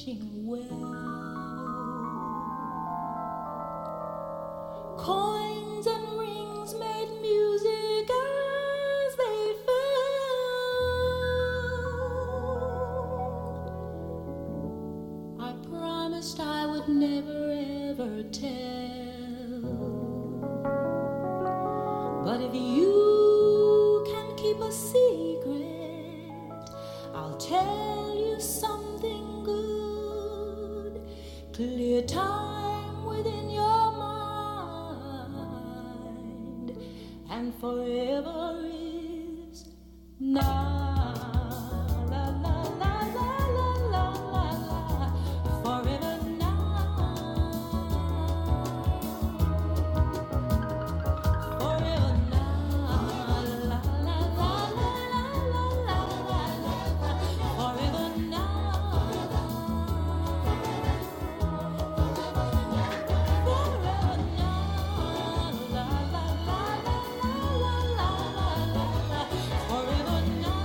wishing well. Coins and rings made music as they fell. I promised I would never ever tell. But if you can keep a secret, I'll tell you something good. Clear time within your mind, and forever is now. La la la la la la la la. Forever now. Forever now. La la la la la la la la. Forever now. Forever now. La la la la la la la. Forever now.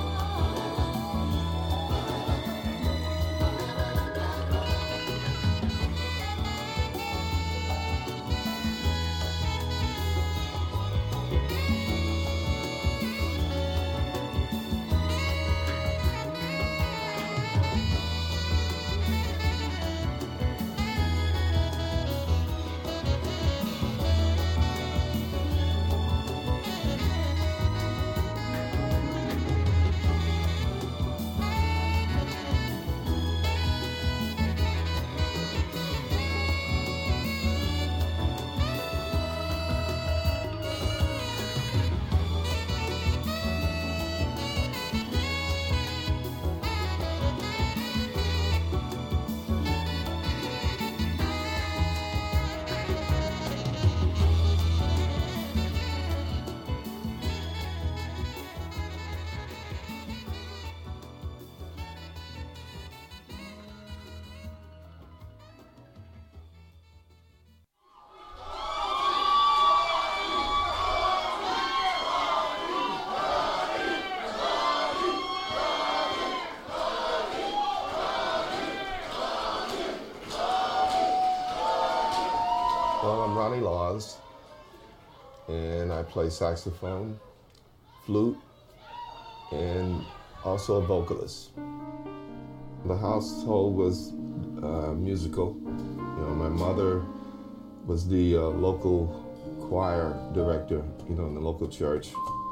Well, I'm Ronnie Laws, and I play saxophone, flute, and also a vocalist. The household was musical. You know, my mother was the local choir director, you know, in the local church.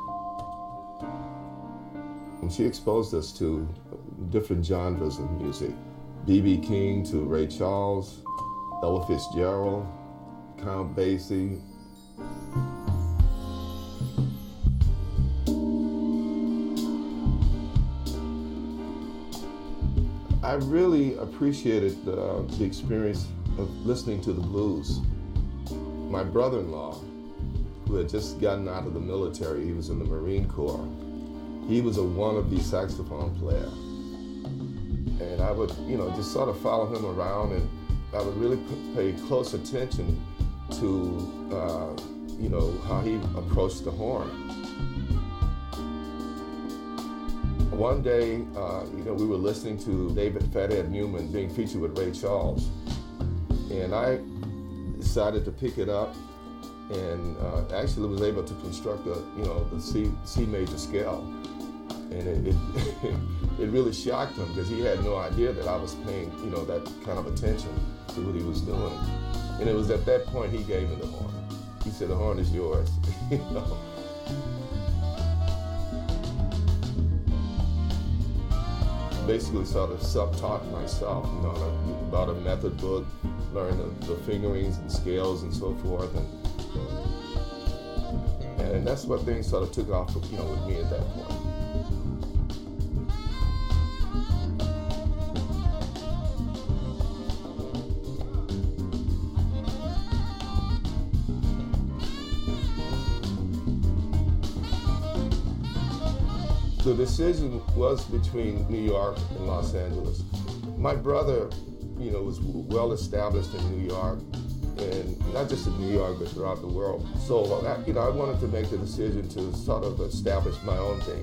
And she exposed us to different genres of music. B.B. King to Ray Charles, Ella Fitzgerald, Count Basie. I really appreciated the experience of listening to the blues. My brother-in-law, who had just gotten out of the military, he was in the Marine Corps, he was a wannabe saxophone player. And I would, you know, just sort of follow him around, and I would really pay close attention to, you know, how he approached the horn. One day, you know, we were listening to David Fathead Newman being featured with Ray Charles, and I decided to pick it up, and actually was able to construct a, you know, the C major scale, and it really shocked him because he had no idea that I was paying, you know, that kind of attention to what he was doing. And it was at that point he gave me the horn. He said, "The horn is yours." You know? Basically sort of self-taught myself, you know, about a method book, learned the fingerings and scales and so forth. And that's what things sort of took off, you know, with me at that point. The decision was between New York and Los Angeles. My brother, you know, was well established in New York, and not just in New York, but throughout the world. So, you know, I wanted to make the decision to sort of establish my own thing.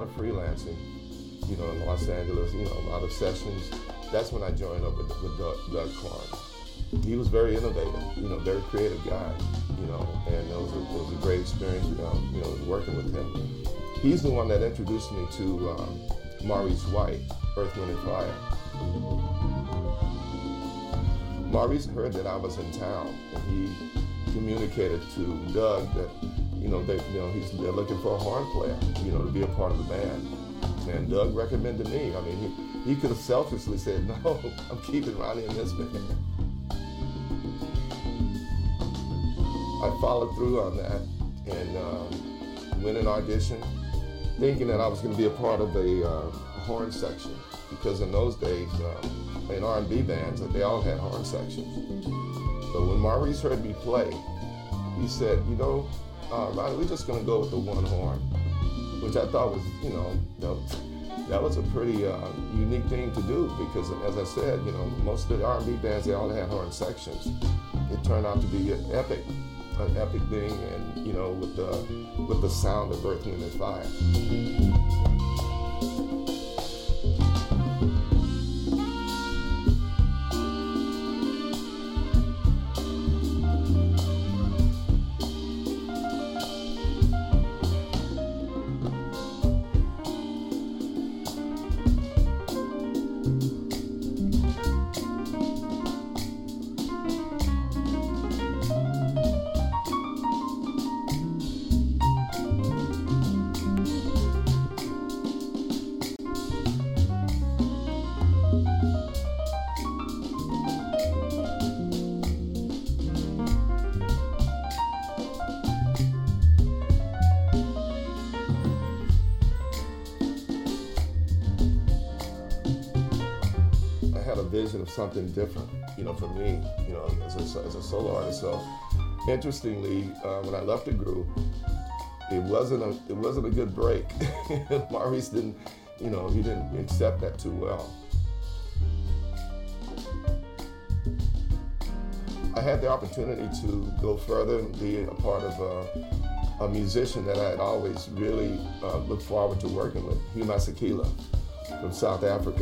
of freelancing, you know, in Los Angeles, you know, a lot of sessions. That's when I joined up with Doug Korn. He was very innovative, you know, very creative guy, you know, and it was a great experience, you know, working with him. He's the one that introduced me to Maurice White, Earth, Wind and Fire. Maurice heard that I was in town, and he communicated to Doug that, you know, they're looking for a horn player, you know, to be a part of the band. And Doug recommended me. I mean, he could have selfishly said, no, I'm keeping Ronnie in this band. I followed through on that and went and auditioned, thinking that I was going to be a part of a horn section, because in those days, in R&B bands, they all had horn sections. But when Maurice heard me play, he said, you know, Ronnie, we're just going to go with the one horn, which I thought was, you know, that was a pretty unique thing to do, because as I said, you know, most of the R&B bands, they all had horn sections. It turned out to be an epic thing, and, you know, with the sound of Earth, Wind and Fire. Vision of something different, you know, for me, you know, as a solo artist. So, interestingly, when I left the group, it wasn't a good break. Maurice didn't, you know, he didn't accept that too well. I had the opportunity to go further and be a part of a musician that I had always really looked forward to working with, Hugh Masekela from South Africa.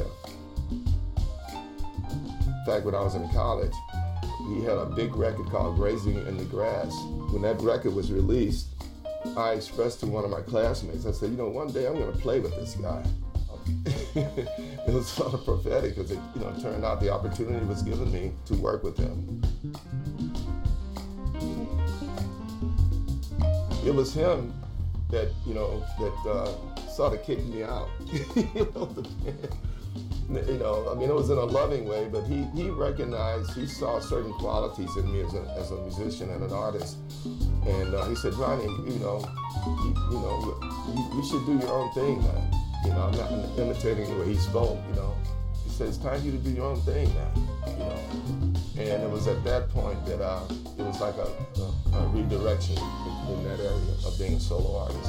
In fact, when I was in college, he had a big record called Grazing in the Grass. When that record was released, I expressed to one of my classmates, I said, you know, one day I'm going to play with this guy. It was sort of prophetic, because it, you know, turned out the opportunity was given me to work with him. It was him that, you know, that sort of kicked me out. You know, I mean, it was in a loving way, but he recognized, he saw certain qualities in me as a musician and an artist. And he said, Ronnie, you should do your own thing, man. You know, I'm not imitating the way he spoke, you know. He said, it's time for you to do your own thing, man, you know. And it was at that point that it was like a redirection in that area of being a solo artist.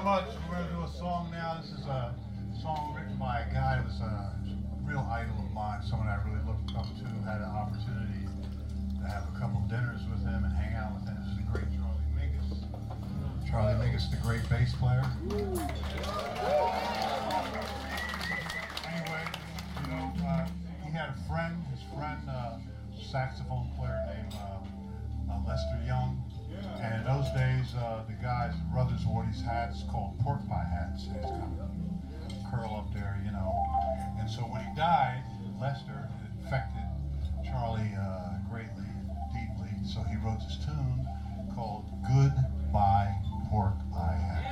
so much. We're going to do a song now. This is a song written by a guy who was a real idol of mine, someone I really looked up to, had an opportunity to have a couple dinners with him and hang out with him. This is the great Charlie Mingus. Charlie Mingus, the great bass player. Anyway, he had a friend, his friend, saxophone player named Lester Young. And in those days, the guys, the brothers wore these hats called pork pie hats. They just kind of curl up there, And so when he died, Lester, it affected Charlie greatly, deeply. So he wrote this tune called Goodbye Pork Pie Hat.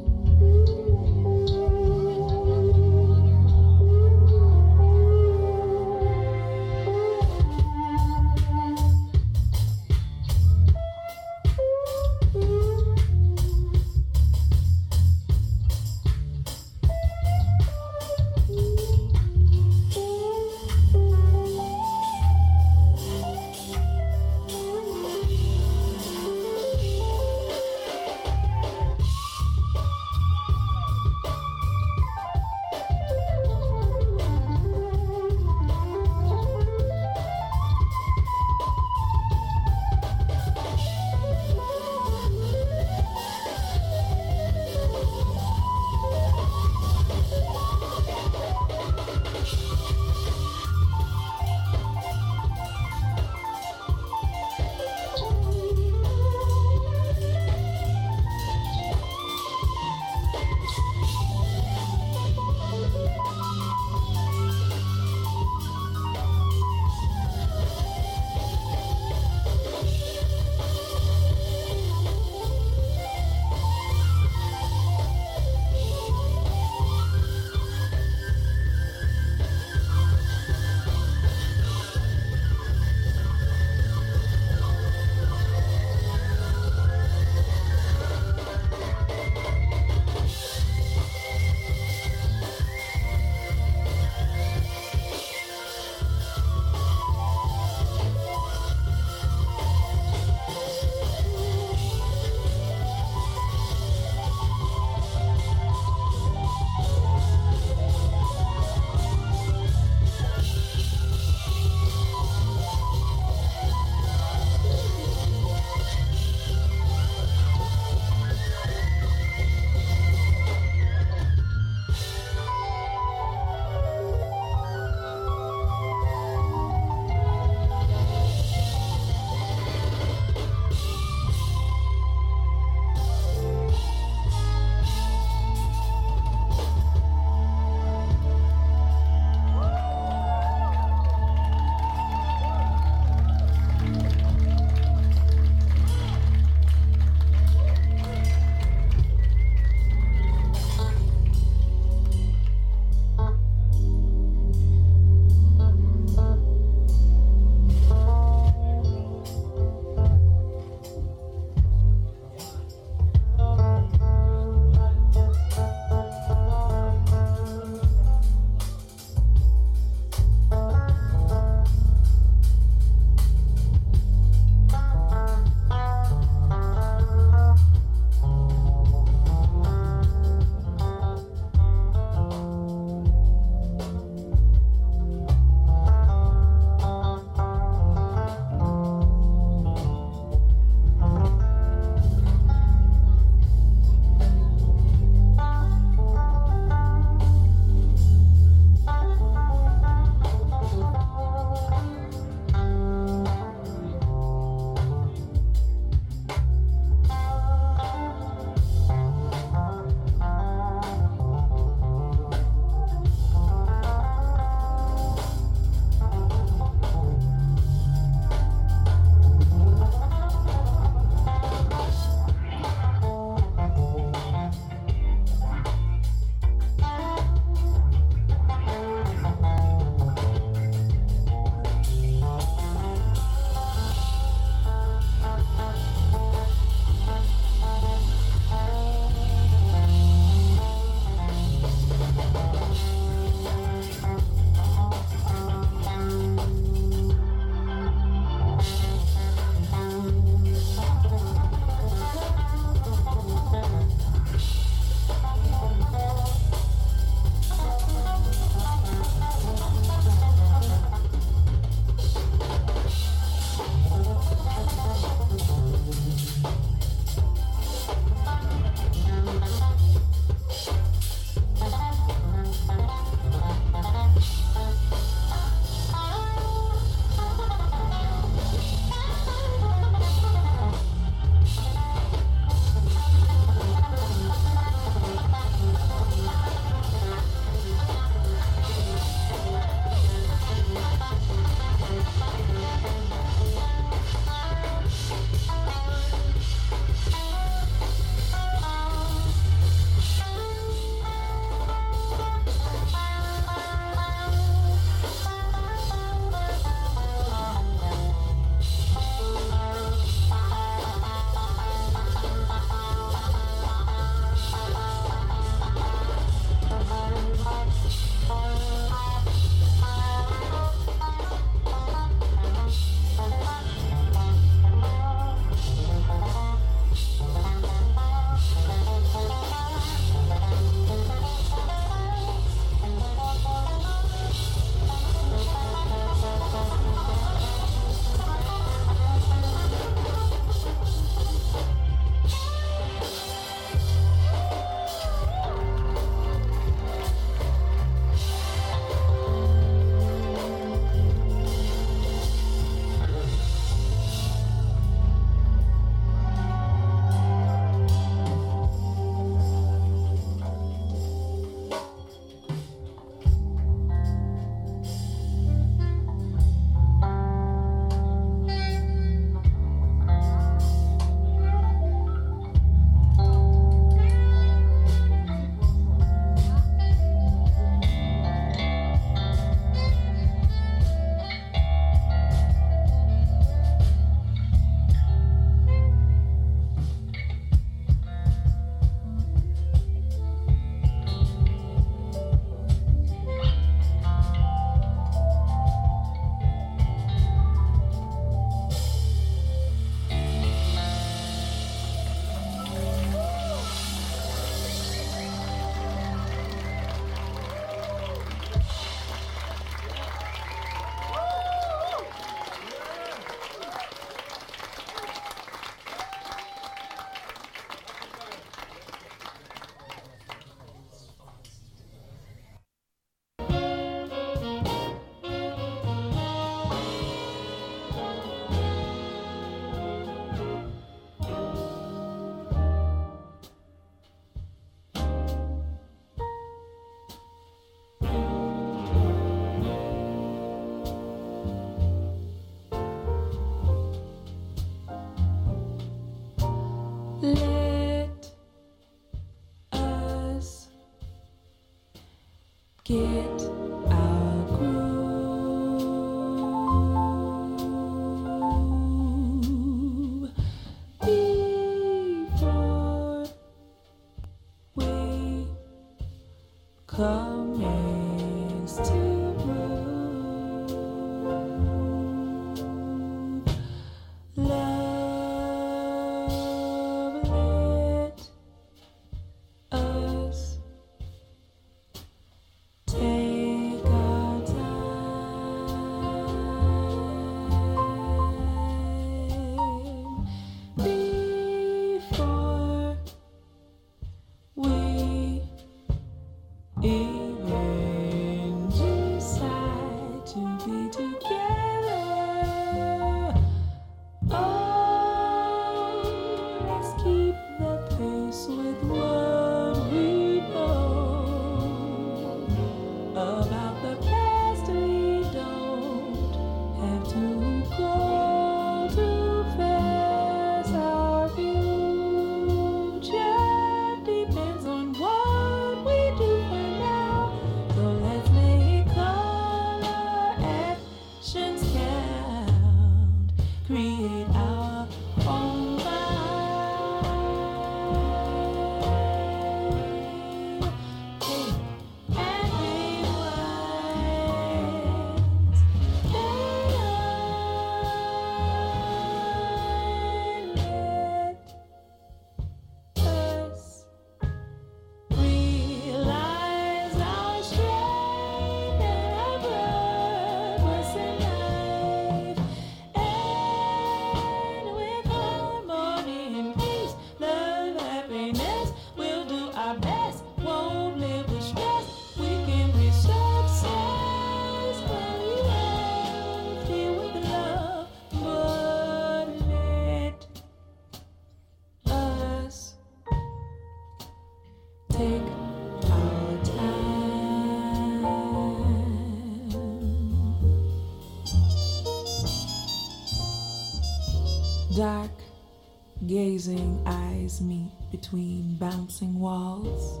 Dark, gazing eyes meet between bouncing walls,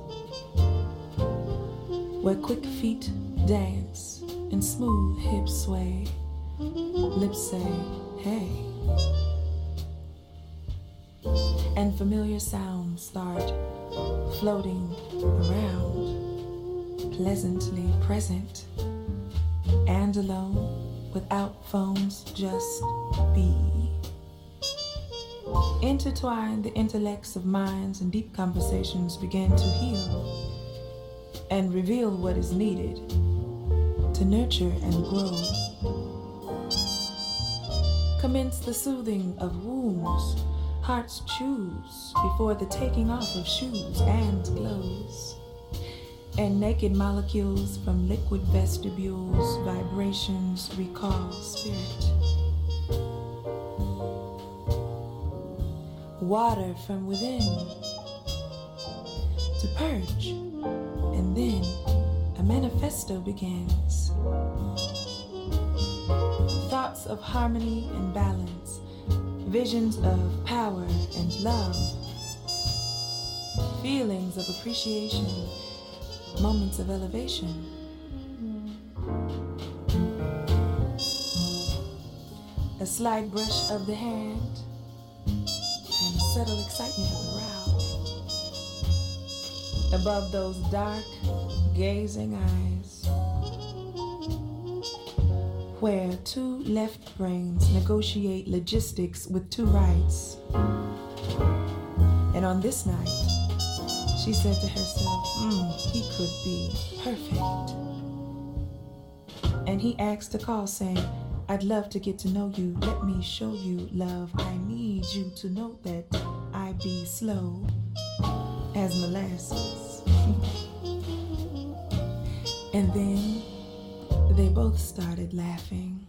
where quick feet dance and smooth hips sway, lips say, hey, and familiar sounds start floating around, pleasantly present and alone, without phones, just be. Intertwine the intellects of minds, and deep conversations begin to heal and reveal what is needed to nurture and grow. Commence the soothing of wounds, hearts choose before the taking off of shoes and clothes. And naked molecules from liquid vestibules, vibrations recall spirit. Water from within to purge, and then a manifesto begins. Thoughts of harmony and balance, visions of power and love, feelings of appreciation, moments of elevation. A slight brush of the hand and a subtle excitement of the brow. Above those dark, gazing eyes, where two left brains negotiate logistics with two rights. And on this night, she said to herself, he could be perfect. And he asked to call, saying, I'd love to get to know you. Let me show you love. I need you to know that I be slow as molasses. And then they both started laughing.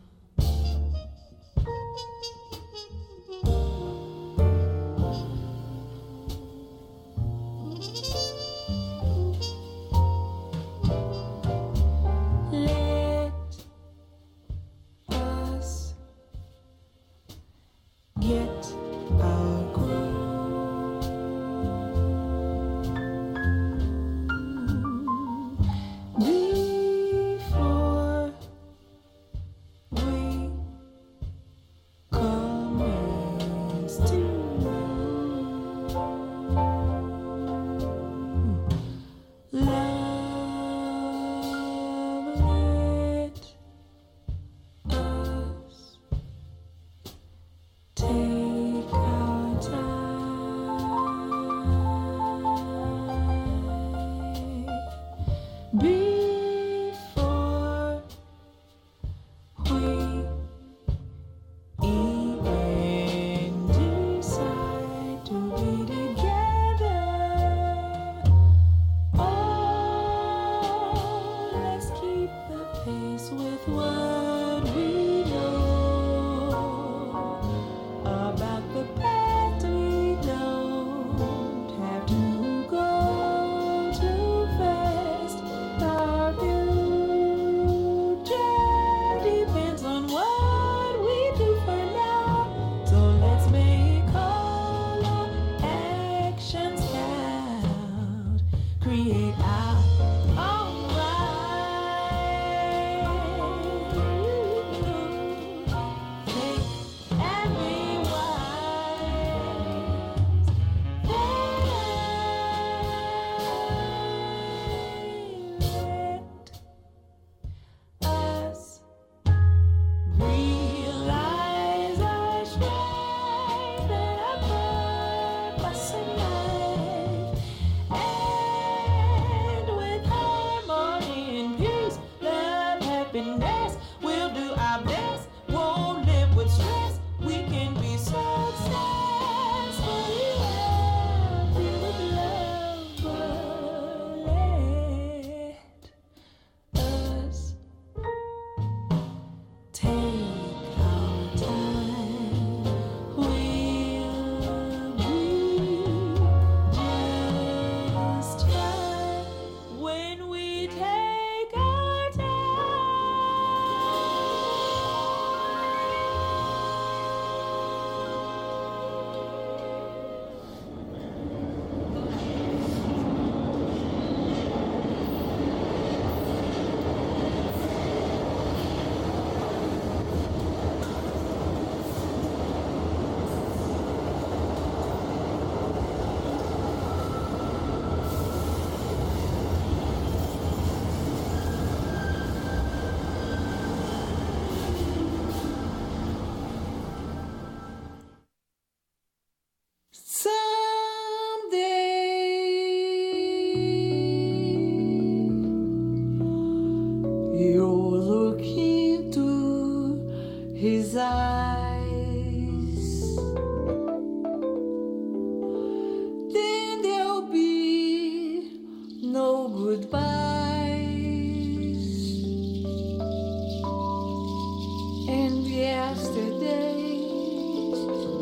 yesterdays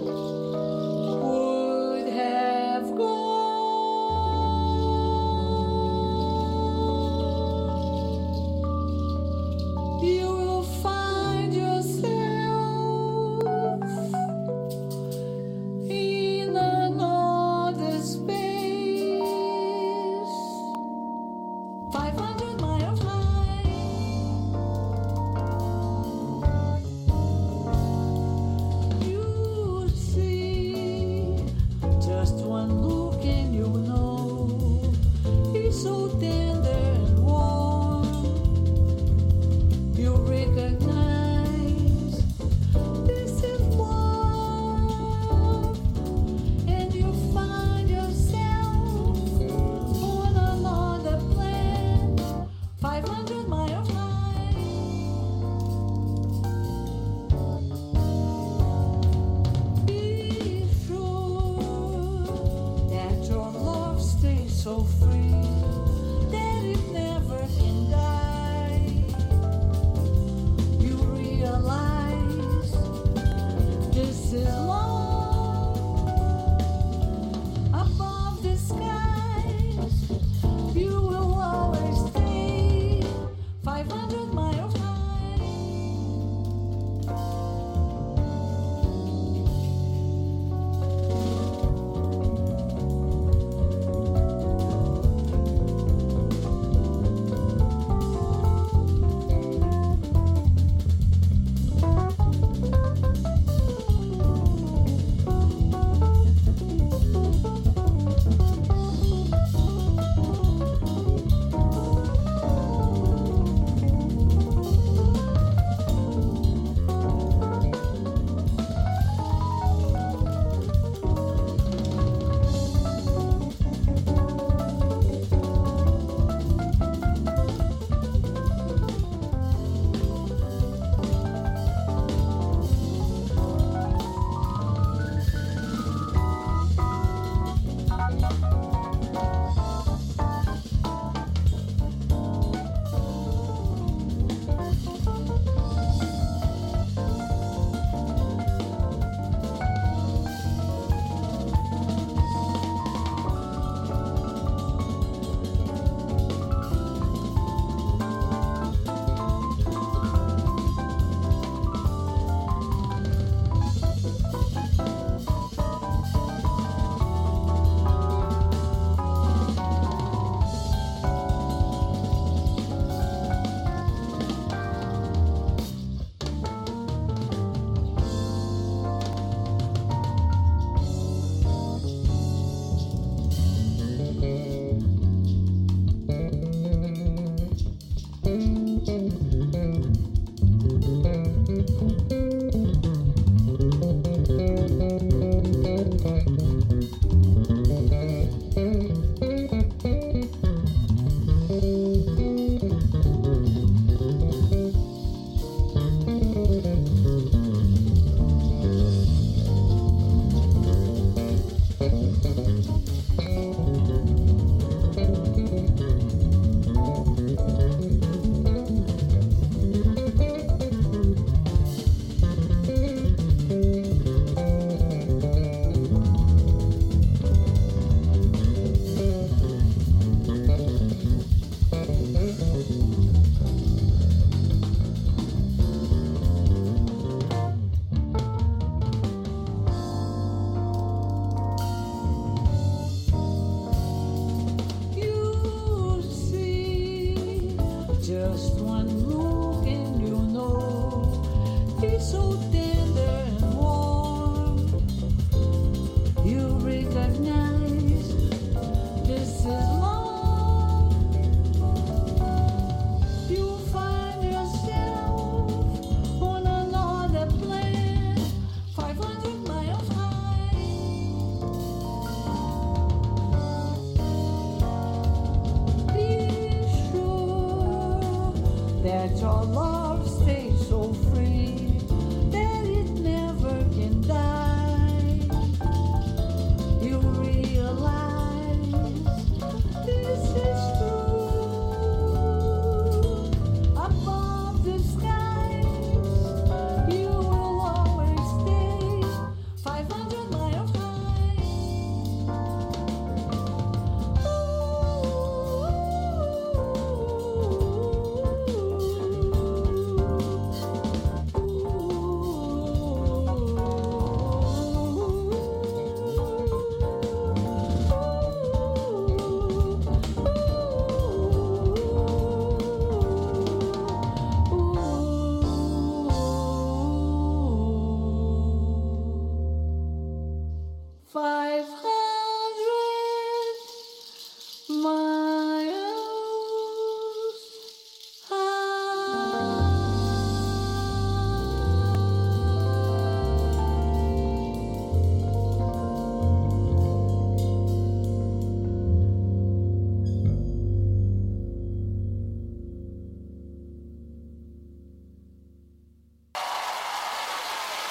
would have gone. You will find yourself in another space, 500 miles high. You see, just one look and you know he's so tender and warm. You recognize this is love, and you find yourself on another planet, 500 miles high. Be sure that your love stays so free that it never can die. You realize this is love above the skies. You will always stay 500 miles high.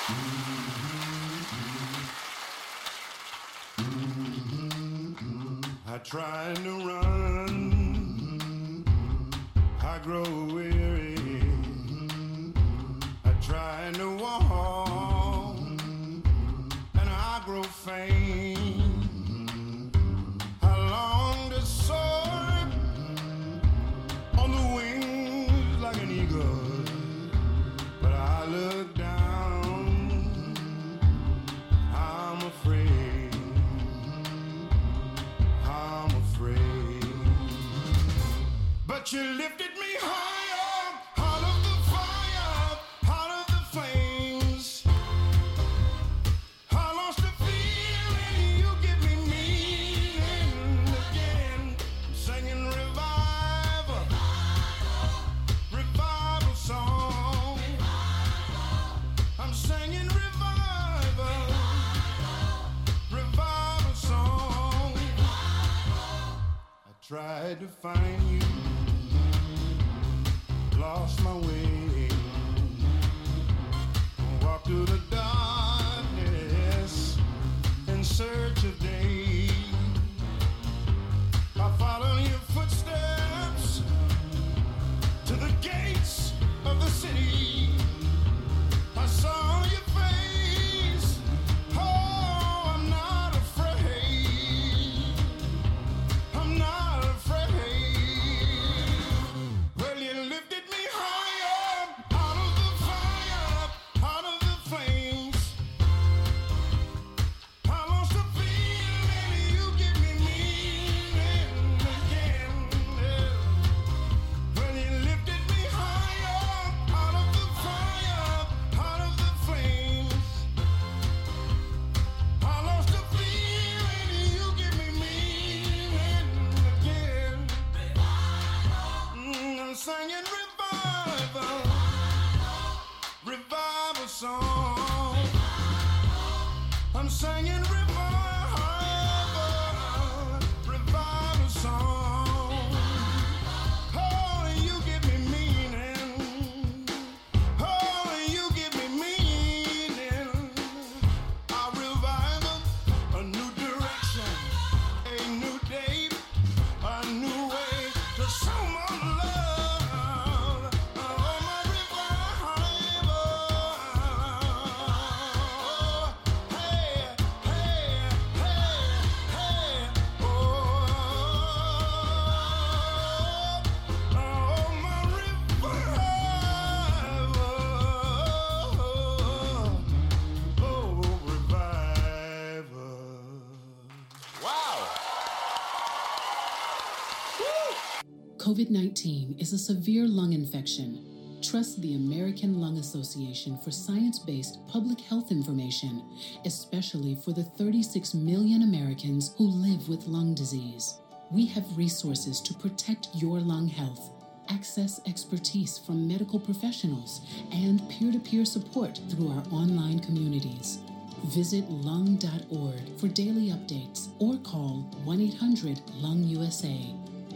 I try to run, I grow weary. I try to walk, and I grow faint. I long to soar on the wings like an eagle, but I look down, I'm afraid. But you lifted me higher, out of the fire, out of the flames. I lost the feeling, you give me meaning again. I'm singing revival, revival song. I'm singing revival, revival song. I tried to find you, lost my way, walked through the darkness in search of day. I followed your footsteps to the gates of the city. I saw your face, oh, I'm not afraid, I'm not afraid. Well, you lifted me higher, out of the fire, out of the flames. I lost the feeling, you give me meaning again. Well, you lifted me higher, out of the fire, out of the flames. I lost the feeling, you give me meaning again. I'm singing revival, revival song. I'm singing revival, revival song. Oh, you give me meaning. Oh, you give me meaning. A revival, a new direction, a new day, a new way to show my love. Oh, my revival. Hey, hey, hey, hey. Oh, my revival. Oh, revival. Wow. COVID-19 is a severe lung infection. Trust the American Lung Association for science-based public health information, especially for the 36 million Americans who live with lung disease. We have resources to protect your lung health, access expertise from medical professionals, and peer-to-peer support through our online communities. Visit lung.org for daily updates or call 1-800-LUNG-USA.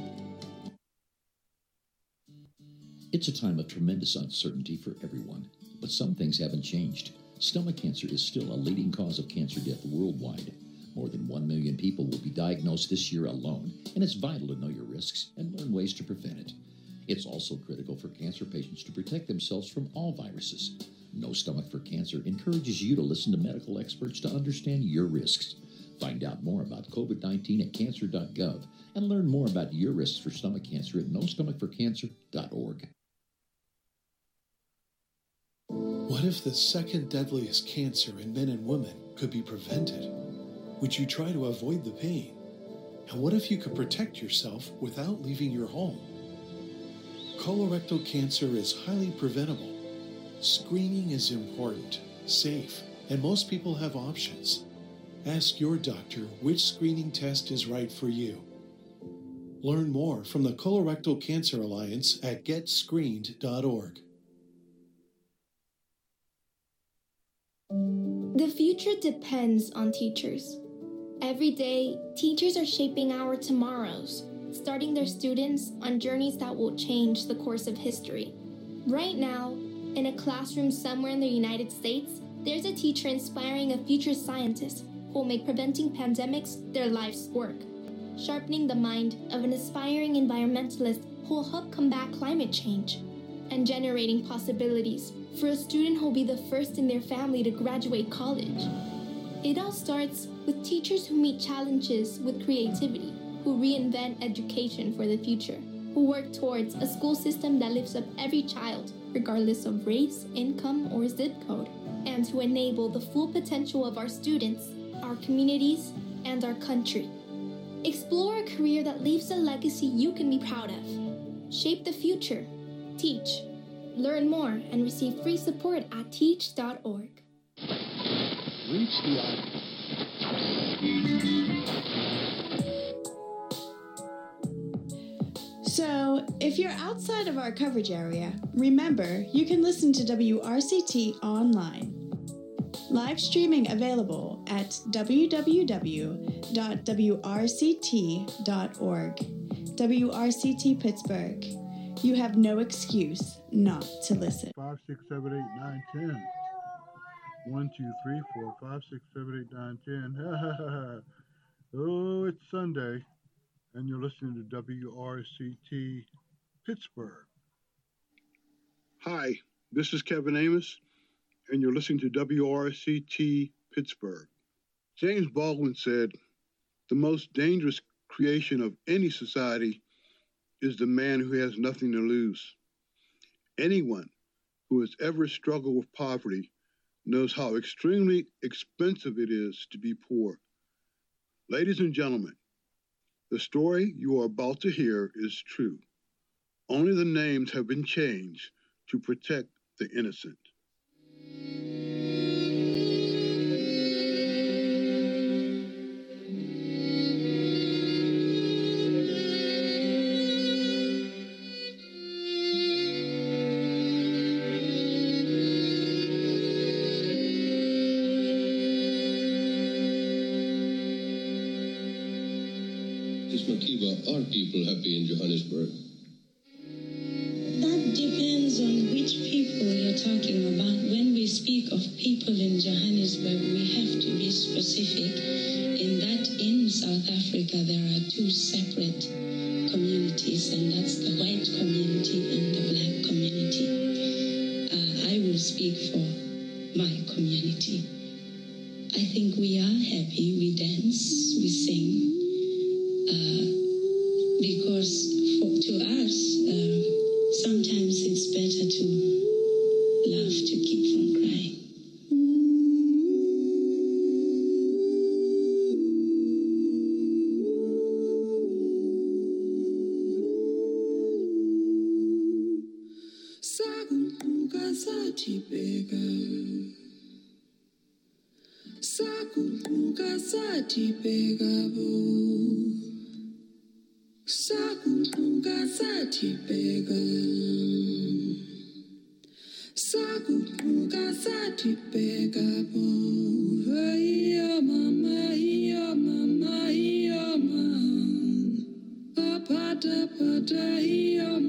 It's a time of tremendous uncertainty for everyone, but some things haven't changed. Stomach cancer is still a leading cause of cancer death worldwide. More than 1 million people will be diagnosed this year alone, and it's vital to know your risks and learn ways to prevent it. It's also critical for cancer patients to protect themselves from all viruses. No Stomach for Cancer encourages you to listen to medical experts to understand your risks. Find out more about COVID-19 at cancer.gov and learn more about your risks for stomach cancer at nostomachforcancer.org. What if the second deadliest cancer in men and women could be prevented? Would you try to avoid the pain? And what if you could protect yourself without leaving your home? Colorectal cancer is highly preventable. Screening is important, safe, and most people have options. Ask your doctor which screening test is right for you. Learn more from the Colorectal Cancer Alliance at getscreened.org. The future depends on teachers. Every day, teachers are shaping our tomorrows, starting their students on journeys that will change the course of history. Right now, in a classroom somewhere in the United States, There's a teacher inspiring a future scientist who will make preventing pandemics their life's work, sharpening the mind of an aspiring environmentalist who will help combat climate change, and generating possibilities for a student who will be the first in their family to graduate college. It all starts with teachers who meet challenges with creativity, who reinvent education for the future, who work towards a school system that lifts up every child, regardless of race, income, or zip code, and to enable the full potential of our students, our communities, and our country. Explore a career that leaves a legacy you can be proud of. Shape the future. Teach. Learn more and receive free support at teach.org. Reach the So, if you're outside of our coverage area, remember you can listen to WRCT online. Live streaming available at www.wrct.org. WRCT Pittsburgh. You have no excuse not to listen. 5, 6, 7, 8, 9, 10. 1, 2, 3, 4, 5, 6, 7, 8, 9, 10. Oh, it's Sunday, and you're listening to WRCT Pittsburgh. Hi, this is Kevin Amos, and you're listening to WRCT Pittsburgh. James Baldwin said, "The most dangerous creation of any society is the man who has nothing to lose." Anyone who has ever struggled with poverty knows how extremely expensive it is to be poor. Ladies and gentlemen, the story you are about to hear is true. Only the names have been changed to protect the innocent. Our people happy in Johannesburg? That depends on which people you're talking about. When we speak of people in Johannesburg, we have to be specific in that in South Africa there are two separate communities, and that's the white community and the black community. I will speak for my community. I think we are happy, we dance, we sing. Because to us, sometimes it's better to laugh to keep from crying. Sakubuka satibeka, sakubuka satibeka bo. Sakubuka satibeka, sakubuka satibeka bo. Hiya mama, hiya mama, hiya mama. Pata pata hiya